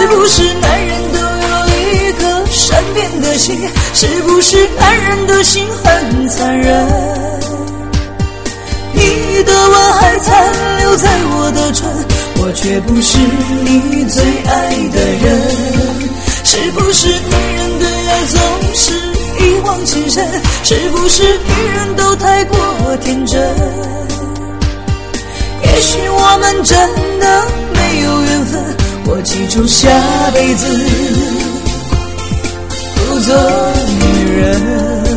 不是男人都有一颗善变的心？是不是男人的心很残忍？你的吻还残留在我的唇，我却不是你最爱的人。是不是女人对爱总是一往情深？是不是女人都太过天真？也许我们真的没有缘分，我记住下辈子不做女人。